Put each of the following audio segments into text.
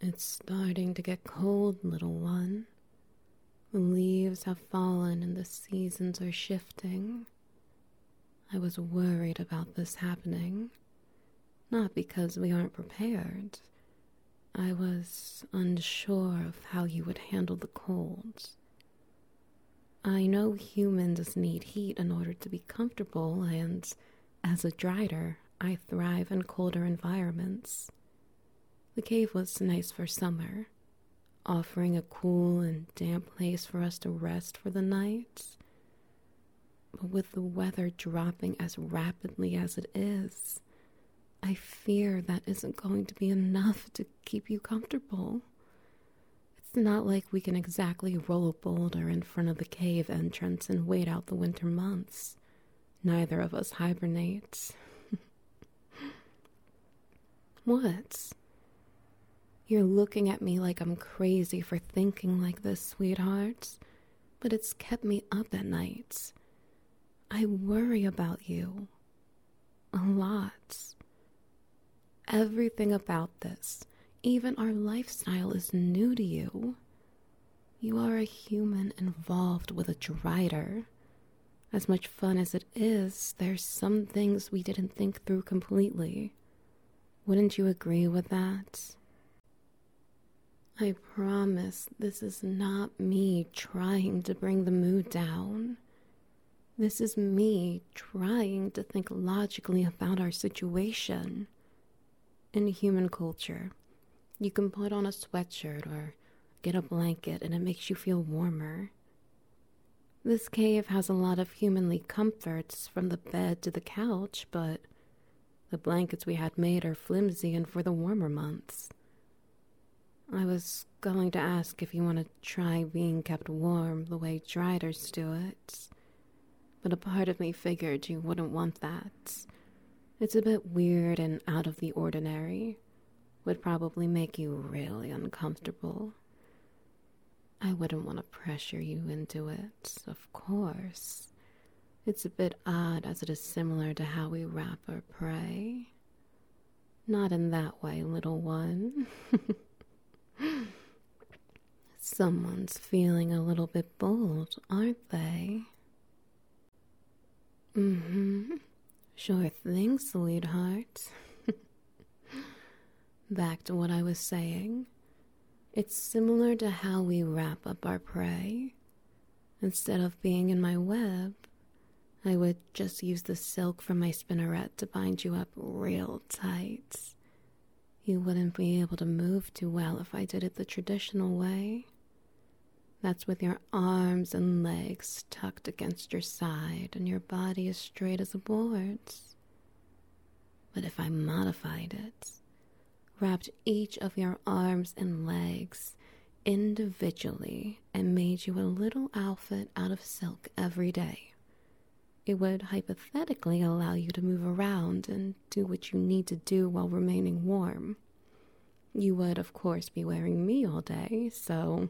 It's starting to get cold, little one. The leaves have fallen and the seasons are shifting. I was worried about this happening, not because we aren't prepared. I was unsure of how you would handle the cold. I know humans need heat in order to be comfortable, and as a drider, I thrive in colder environments. The cave was nice for summer, offering a cool and damp place for us to rest for the night. But with the weather dropping as rapidly as it is, I fear that isn't going to be enough to keep you comfortable. It's not like we can exactly roll a boulder in front of the cave entrance and wait out the winter months. Neither of us hibernate. What? You're looking at me like I'm crazy for thinking like this, sweetheart, but it's kept me up at night. I worry about you. A lot. Everything about this, even our lifestyle, is new to you. You are a human involved with a drider. As much fun as it is, there's some things we didn't think through completely. Wouldn't you agree with that? I promise this is not me trying to bring the mood down. This is me trying to think logically about our situation. In human culture, you can put on a sweatshirt or get a blanket and it makes you feel warmer. This cave has a lot of humanly comforts from the bed to the couch, but the blankets we had made are flimsy and for the warmer months. I was going to ask if you want to try being kept warm the way driders do it, but a part of me figured you wouldn't want that. It's a bit weird and out of the ordinary. Would probably make you really uncomfortable. I wouldn't want to pressure you into it, of course. It's a bit odd as it is similar to how we wrap our prey. Not in that way, little one. Someone's feeling a little bit bold, aren't they? Sure thing, sweetheart. Back to what I was saying. It's similar to how we wrap up our prey. Instead of being in my web, I would just use the silk from my spinneret to bind you up real tight. You wouldn't be able to move too well if I did it the traditional way. That's with your arms and legs tucked against your side and your body as straight as a board. But if I modified it, wrapped each of your arms and legs individually and made you a little outfit out of silk every day, it would hypothetically allow you to move around and do what you need to do while remaining warm. You would, of course, be wearing me all day, so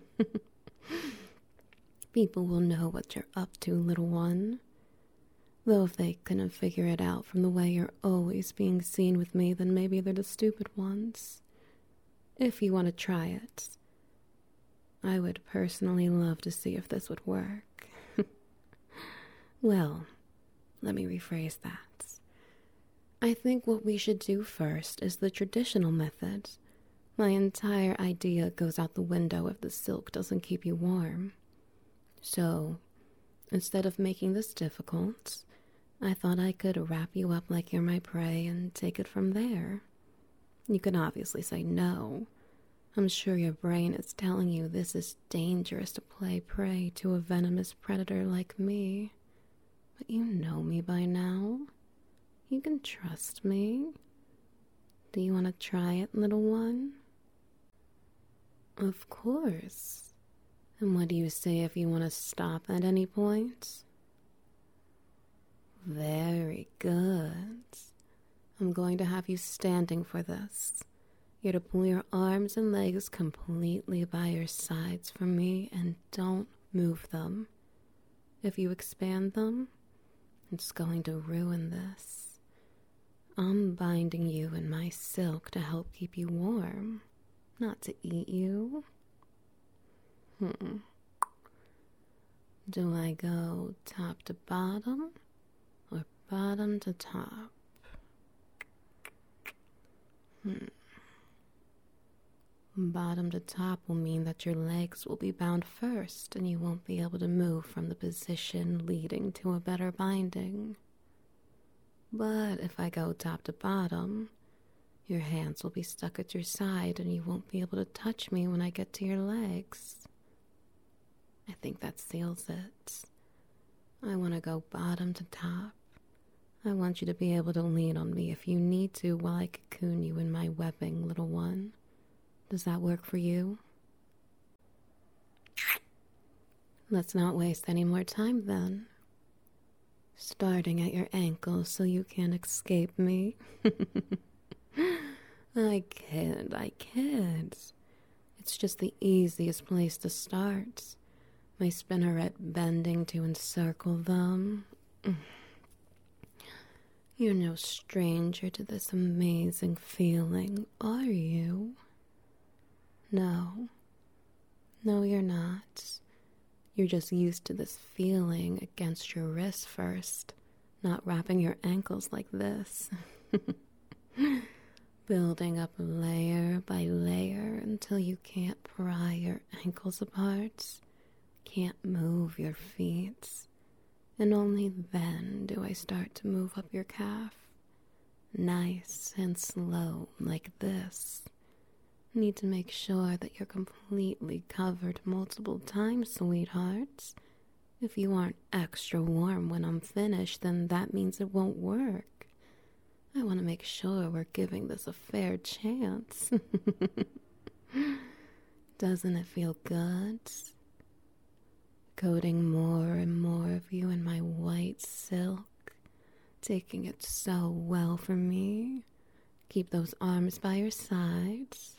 people will know what you're up to, little one. Though if they couldn't figure it out from the way you're always being seen with me, then maybe they're the stupid ones. If you want to try it, I would personally love to see if this would work. Well, let me rephrase that. I think what we should do first is the traditional method. My entire idea goes out the window if the silk doesn't keep you warm. So, instead of making this difficult, I thought I could wrap you up like you're my prey and take it from there. You can obviously say no. I'm sure your brain is telling you this is dangerous to play prey to a venomous predator like me. But you know me by now. You can trust me. Do you want to try it, little one? Of course. And what do you say if you want to stop at any point? Very good. I'm going to have you standing for this. You're to pull your arms and legs completely by your sides from me and don't move them. If you expand them, it's going to ruin this. I'm binding you in my silk to help keep you warm. not to eat you. Do I go top to bottom or bottom to top? Bottom to top will mean that your legs will be bound first and you won't be able to move from the position leading to a better binding. But if I go top to bottom, your hands will be stuck at your side and you won't be able to touch me when I get to your legs. I think that seals it. I want to go bottom to top. I want you to be able to lean on me if you need to while I cocoon you in my webbing, little one. Does that work for you? Let's not waste any more time then. Starting at your ankles so you can't escape me. I kid. It's just the easiest place to start. My spinneret bending to encircle them. You're no stranger to this amazing feeling, are you? No, you're not. You're just used to this feeling against your wrist first, not wrapping your ankles like this. Building up layer by layer until you can't pry your ankles apart, can't move your feet, and only then do I start to move up your calf. Nice and slow like this. Need to make sure that you're completely covered multiple times, sweethearts. If you aren't extra warm when I'm finished, then that means it won't work. I want to make sure we're giving this a fair chance. Doesn't it feel good? Coating more and more of you in my white silk, taking it so well for me. Keep those arms by your sides.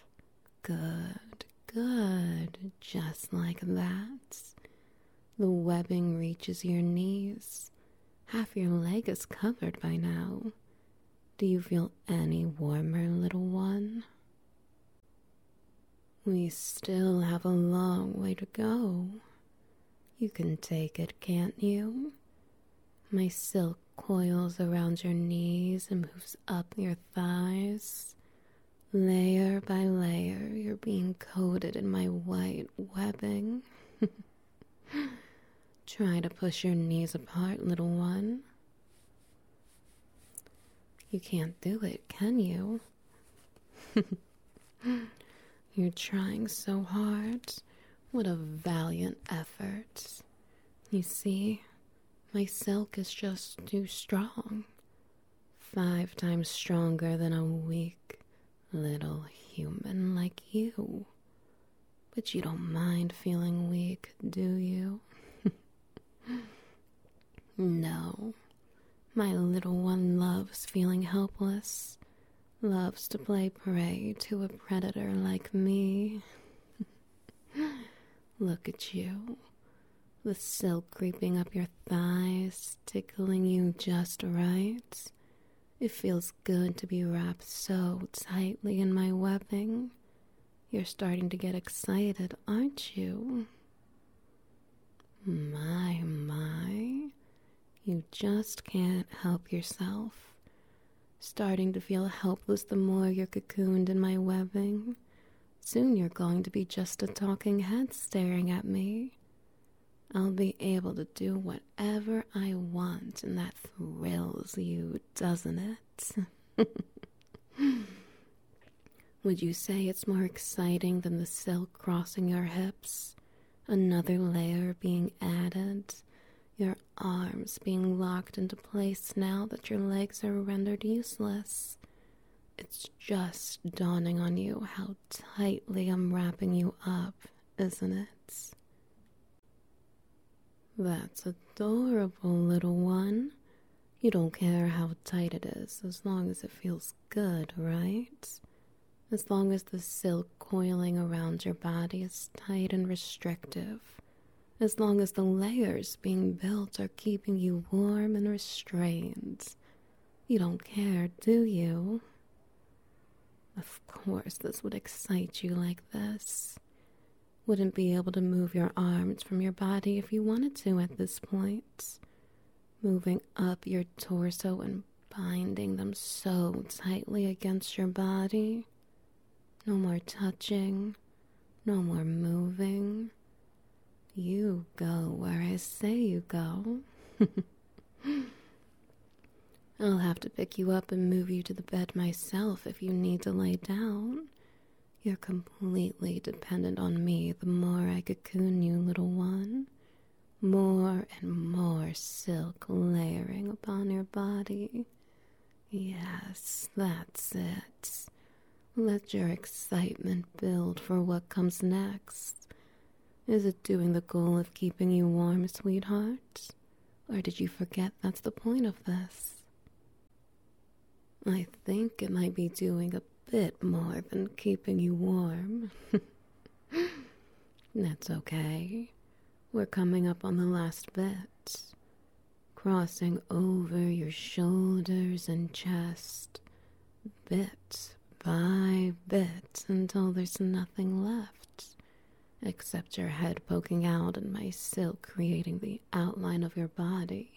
Good, just like that. The webbing reaches your knees. Half your leg is covered by now. Do you feel any warmer, little one? We still have a long way to go. You can take it, can't you? My silk coils around your knees and moves up your thighs. Layer by layer, you're being coated in my white webbing. Try to push your knees apart, little one. You can't do it, can you? You're trying so hard. What a valiant effort. You see, my silk is just too strong. 5 times stronger than a weak little human like you. But you don't mind feeling weak, do you? No. My little one loves feeling helpless. Loves to play prey to a predator like me. Look at you. The silk creeping up your thighs, tickling you just right. It feels good to be wrapped so tightly in my webbing. You're starting to get excited, aren't you? My. You just can't help yourself. Starting to feel helpless the more you're cocooned in my webbing. Soon you're going to be just a talking head staring at me. I'll be able to do whatever I want, and that thrills you, doesn't it? Would you say it's more exciting than the silk crossing your hips? Another layer being added? Your arms being locked into place now that your legs are rendered useless? It's just dawning on you how tightly I'm wrapping you up, isn't it? That's adorable, little one. You don't care how tight it is as long as it feels good, right? As long as the silk coiling around your body is tight and restrictive. As long as the layers being built are keeping you warm and restrained. You don't care, do you? Of course this would excite you like this. Wouldn't be able to move your arms from your body if you wanted to at this point. Moving up your torso and binding them so tightly against your body. No more touching, no more moving. You go where I say you go. I'll have to pick you up and move you to the bed myself if you need to lay down. You're completely dependent on me the more I cocoon you, little one. More and more silk layering upon your body. Yes, that's it. Let your excitement build for what comes next. Is it doing the goal of keeping you warm, sweetheart? Or did you forget that's the point of this? I think it might be doing a bit more than keeping you warm. That's okay. We're coming up on the last bit. Crossing over your shoulders and chest, bit by bit, until there's nothing left, except your head poking out and my silk creating the outline of your body.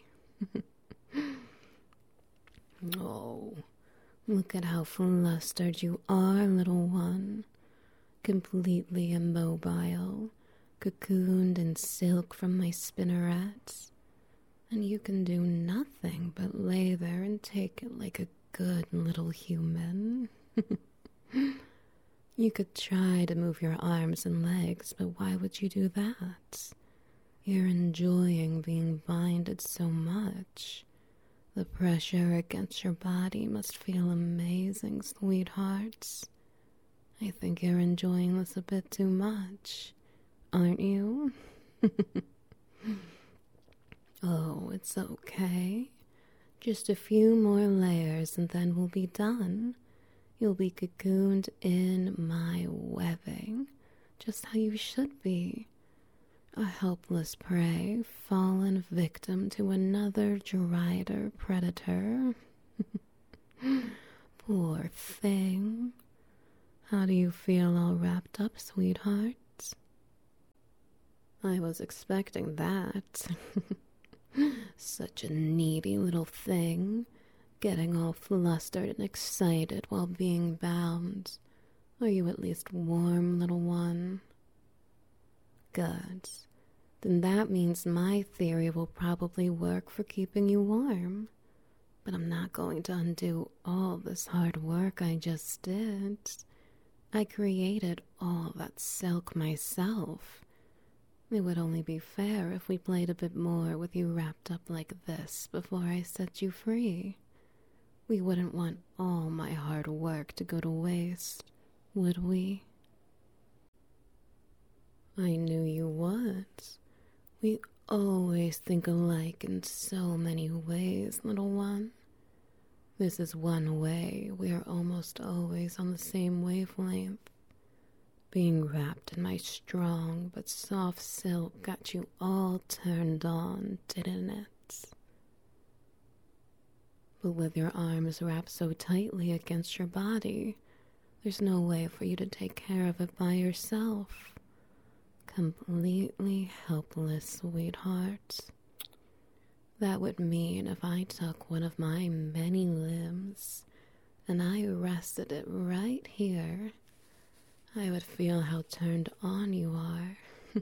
Oh, look at how flustered you are, little one. Completely immobile, cocooned in silk from my spinnerets. And you can do nothing but lay there and take it like a good little human. You could try to move your arms and legs, but why would you do that? You're enjoying being binded so much. The pressure against your body must feel amazing, sweethearts. I think you're enjoying this a bit too much, aren't you? Oh, it's okay. Just a few more layers and then we'll be done. You'll be cocooned in my webbing, just how you should be. A helpless prey, fallen victim to another drider predator. Poor thing. How do you feel all wrapped up, sweetheart? I was expecting that. Such a needy little thing, getting all flustered and excited while being bound. Are you at least warm, little one? Good. Then that means my theory will probably work for keeping you warm. But I'm not going to undo all this hard work I just did. I created all that silk myself. It would only be fair if we played a bit more with you wrapped up like this before I set you free. We wouldn't want all my hard work to go to waste, would we? I knew you would. We always think alike in so many ways, little one. This is one way we are almost always on the same wavelength. Being wrapped in my strong but soft silk got you all turned on, didn't it? But with your arms wrapped so tightly against your body, there's no way for you to take care of it by yourself. Completely helpless, sweetheart. That would mean if I took one of my many limbs and I rested it right here, I would feel how turned on you are.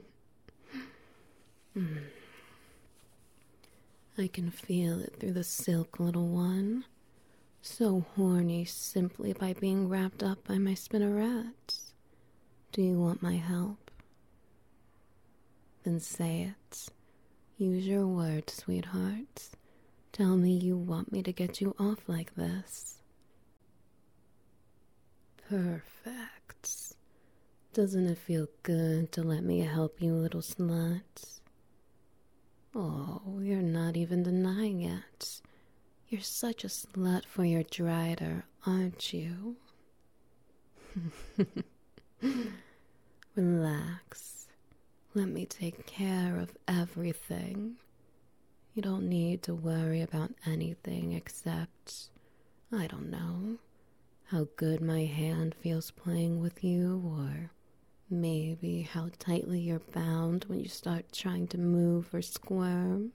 I can feel it through the silk, little one. So horny simply by being wrapped up by my spinnerets. Do you want my help? Then say it. Use your words, sweetheart. Tell me you want me to get you off like this. Perfect. Doesn't it feel good to let me help you, little slut? Oh, you're not even denying it. You're such a slut for your drider, aren't you? Relax. Let me take care of everything. You don't need to worry about anything except, I don't know, how good my hand feels playing with you, or maybe how tightly you're bound when you start trying to move or squirm.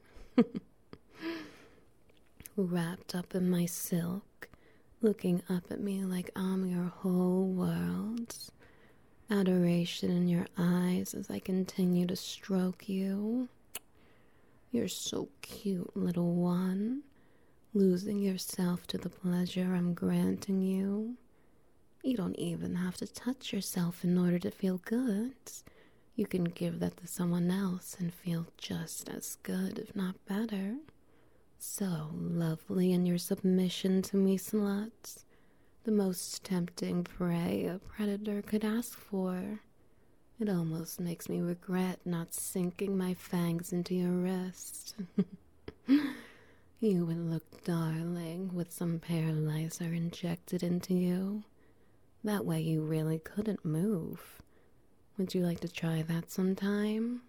Wrapped up in my silk, looking up at me like I'm your whole world. Adoration in your eyes as I continue to stroke you. You're so cute, little one, losing yourself to the pleasure I'm granting you. You don't even have to touch yourself in order to feel good. You can give that to someone else and feel just as good, if not better. So lovely in your submission to me, sluts. The most tempting prey a predator could ask for. It almost makes me regret not sinking my fangs into your wrist. You would look darling with some paralyzer injected into you. That way you really couldn't move. Would you like to try that sometime?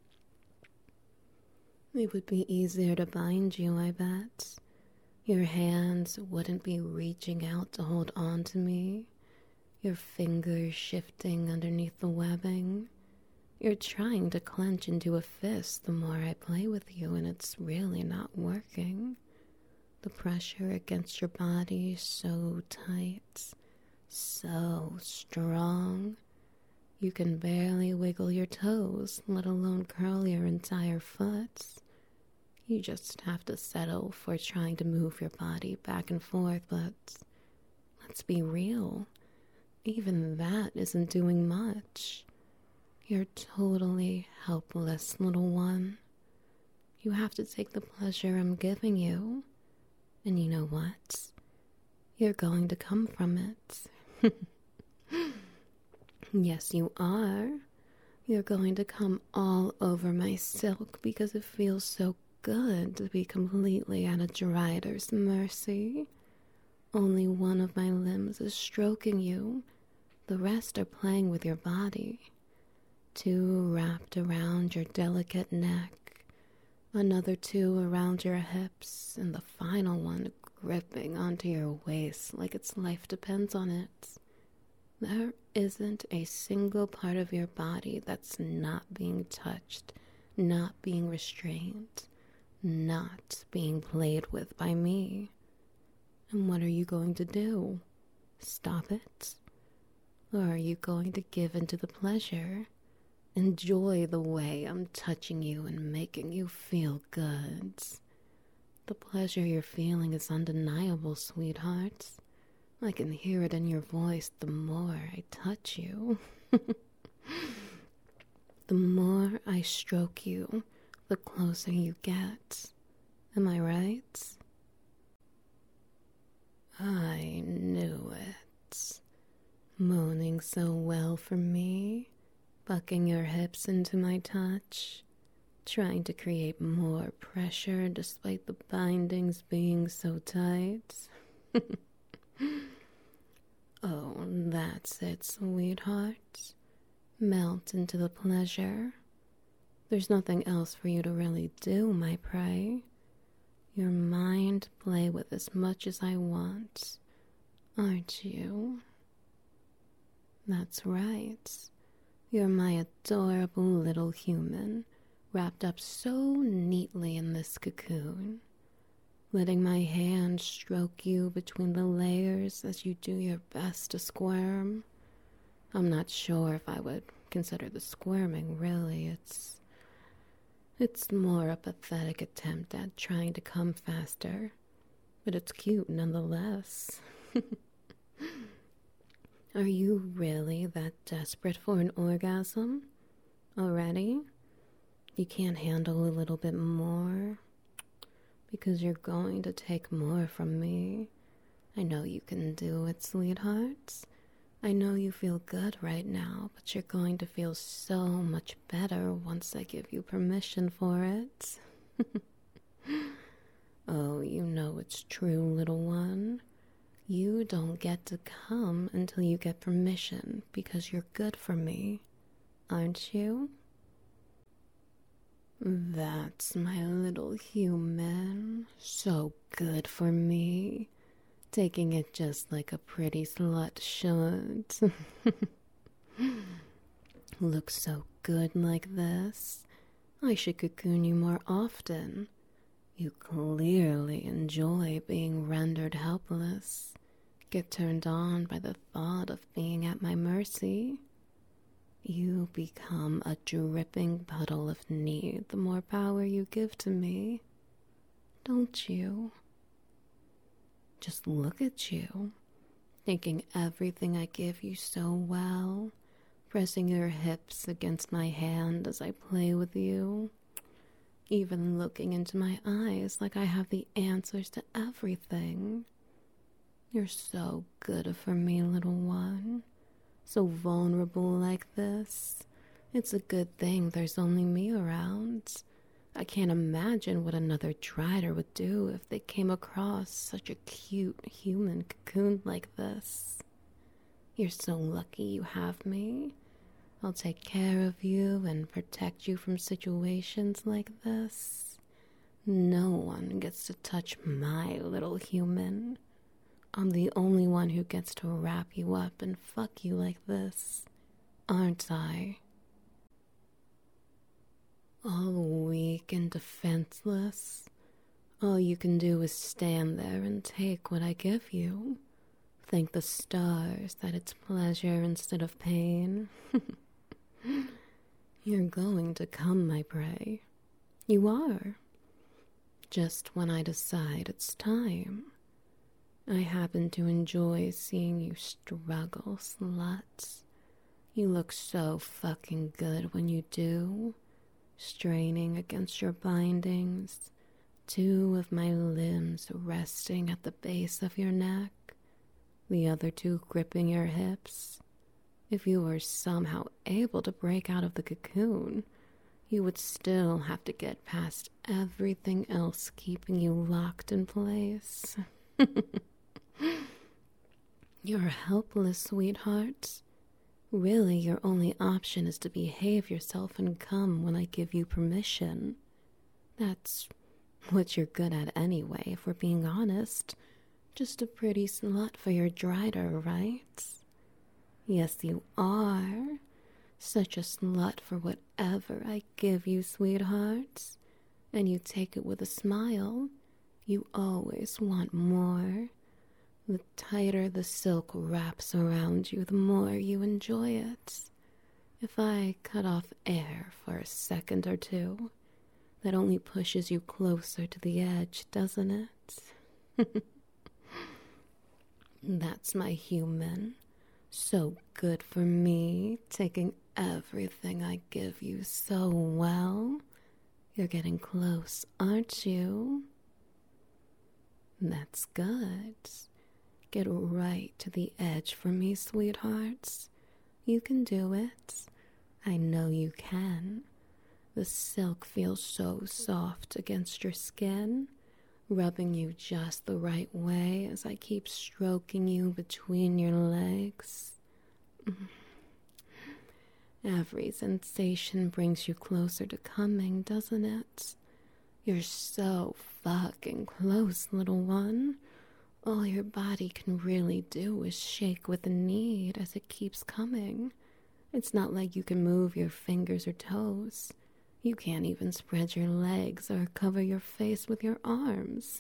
It would be easier to bind you, I bet. Your hands wouldn't be reaching out to hold on to me. Your fingers shifting underneath the webbing. You're trying to clench into a fist the more I play with you, and it's really not working. The pressure against your body is so tight, so strong. You can barely wiggle your toes, let alone curl your entire foot. You just have to settle for trying to move your body back and forth, but let's be real. Even that isn't doing much. You're totally helpless, little one. You have to take the pleasure I'm giving you. And you know what? You're going to come from it. Yes, you are. You're going to come all over my silk because it feels so good to be completely at a drider's mercy. Only one of my limbs is stroking you. The rest are playing with your body. Two wrapped around your delicate neck, another two around your hips, and the final one gripping onto your waist like its life depends on it. There isn't a single part of your body that's not being touched, not being restrained, not being played with by me. And what are you going to do? Stop it? Or are you going to give into the pleasure? Enjoy the way I'm touching you and making you feel good. The pleasure you're feeling is undeniable, sweetheart. I can hear it in your voice the more I touch you. The more I stroke you, the closer you get. Am I right? I knew it. Moaning so well for me, bucking your hips into my touch, trying to create more pressure despite the bindings being so tight. Oh, that's it, sweetheart. Melt into the pleasure. There's nothing else for you to really do, my prey. Your mind play with as much as I want, aren't you? That's right. You're my adorable little human, wrapped up so neatly in this cocoon, letting my hand stroke you between the layers as you do your best to squirm. I'm not sure if I would consider the squirming, really. It's more a pathetic attempt at trying to come faster, but it's cute nonetheless. Are you really that desperate for an orgasm? Already? You can't handle a little bit more? Because you're going to take more from me. I know you can do it, sweethearts. I know you feel good right now, but you're going to feel so much better once I give you permission for it. Oh, you know it's true, little one. You don't get to come until you get permission because you're good for me, aren't you? That's my little human. So good for me. taking it just like a pretty slut should. Looks so good like this. I should cocoon you more often. You clearly enjoy being rendered helpless. Get turned on by the thought of being at my mercy. You become a dripping puddle of need the more power you give to me. Don't you? Just look at you, taking everything I give you so well, pressing your hips against my hand as I play with you, even looking into my eyes like I have the answers to everything. You're so good for me, little one. So vulnerable like this. It's a good thing there's only me around. I can't imagine what another Drider would do if they came across such a cute human cocoon like this. You're so lucky you have me. I'll take care of you and protect you from situations like this. No one gets to touch my little human. I'm the only one who gets to wrap you up and fuck you like this, aren't I? All weak and defenseless. All you can do is stand there and take what I give you. Thank the stars that it's pleasure instead of pain. You're going to come, my prey. You are. Just when I decide it's time. I happen to enjoy seeing you struggle, slut. You look so fucking good when you do. Straining against your bindings, 2 of my limbs resting at the base of your neck, the other 2 gripping your hips. If you were somehow able to break out of the cocoon, you would still have to get past everything else keeping you locked in place. You're helpless, sweetheart. Really, your only option is to behave yourself and come when I give you permission. That's what you're good at anyway, if we're being honest. Just a pretty slut for your Drider, right? Yes, you are. Such a slut for whatever I give you, sweetheart. And you take it with a smile. You always want more. The tighter the silk wraps around you, the more you enjoy it. If I cut off air for a second or two, that only pushes you closer to the edge, doesn't it? That's my human. So good for me, taking everything I give you so well. You're getting close, aren't you? That's good. Get right to the edge for me, sweethearts. You can do it. I know you can. The silk feels so soft against your skin, rubbing you just the right way as I keep stroking you between your legs. Every sensation brings you closer to coming, doesn't it? You're so fucking close, little one. All your body can really do is shake with the need as it keeps coming. It's not like you can move your fingers or toes. You can't even spread your legs or cover your face with your arms.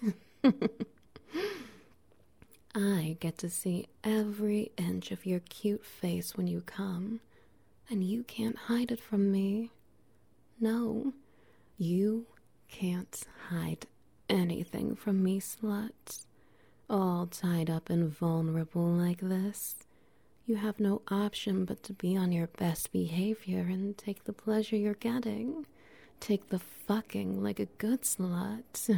I get to see every inch of your cute face when you come, and you can't hide it from me. No, you can't hide anything from me, slut. All tied up and vulnerable like this, you have no option but to be on your best behavior and take the pleasure you're getting. Take the fucking like a good slut.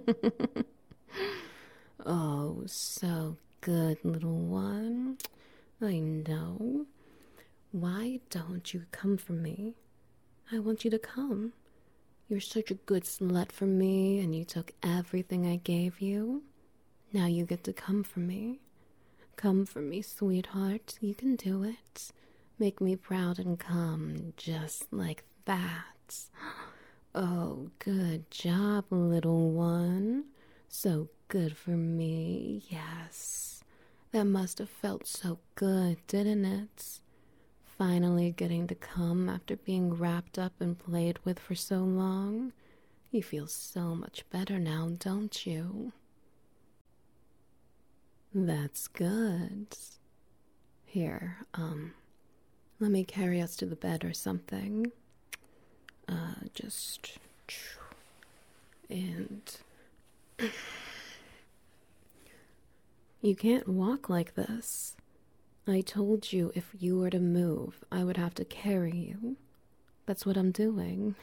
Oh, so good, little one. I know. Why don't you come for me? I want you to come. You're such a good slut for me, and you took everything I gave you. Now you get to come for me. Come for me, sweetheart. You can do it. Make me proud and come just like that. Oh, good job, little one. So good for me, yes. That must have felt so good, didn't it? Finally getting to come after being wrapped up and played with for so long. You feel so much better now, don't you? That's good. Here, let me carry us to the bed or something. Just. And. You can't walk like this. I told you if you were to move, I would have to carry you. That's what I'm doing.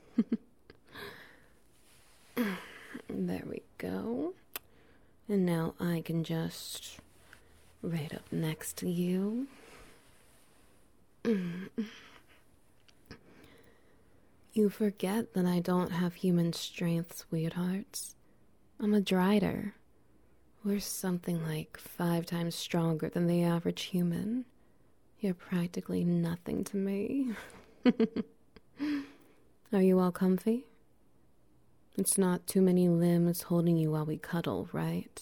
There we go. And now I can just right up next to you. You forget that I don't have human strength, sweethearts. I'm a drider. We're something like 5 times stronger than the average human. You're practically nothing to me. Are you all comfy? It's not too many limbs holding you while we cuddle, right?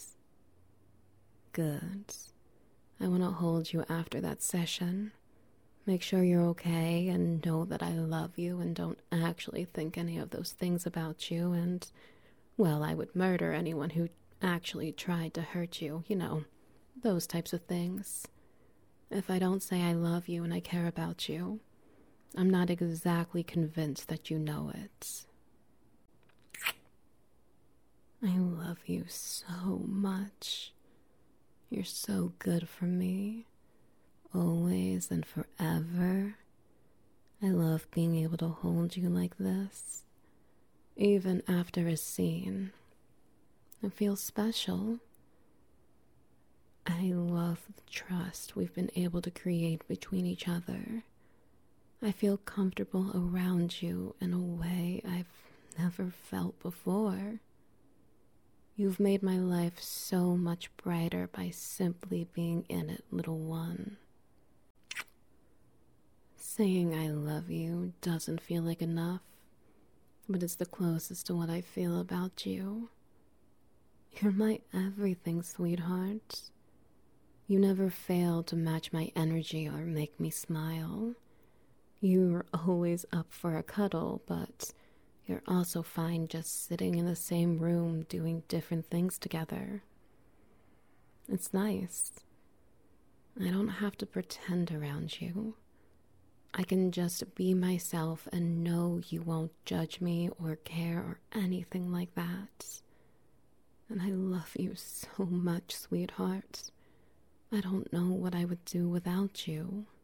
Good. I want to hold you after that session. Make sure you're okay and know that I love you and don't actually think any of those things about you and, well, I would murder anyone who actually tried to hurt you, you know, those types of things. If I don't say I love you and I care about you, I'm not exactly convinced that you know it. I love you so much. You're so good for me, always and forever. I love being able to hold you like this, even after a scene. It feels special. I love the trust we've been able to create between each other. I feel comfortable around you in a way I've never felt before. You've made my life so much brighter by simply being in it, little one. Saying I love you doesn't feel like enough, but it's the closest to what I feel about you. You're my everything, sweetheart. You never fail to match my energy or make me smile. You're always up for a cuddle, but you're also fine just sitting in the same room doing different things together. It's nice. I don't have to pretend around you. I can just be myself and know you won't judge me or care or anything like that. And I love you so much, sweetheart. I don't know what I would do without you.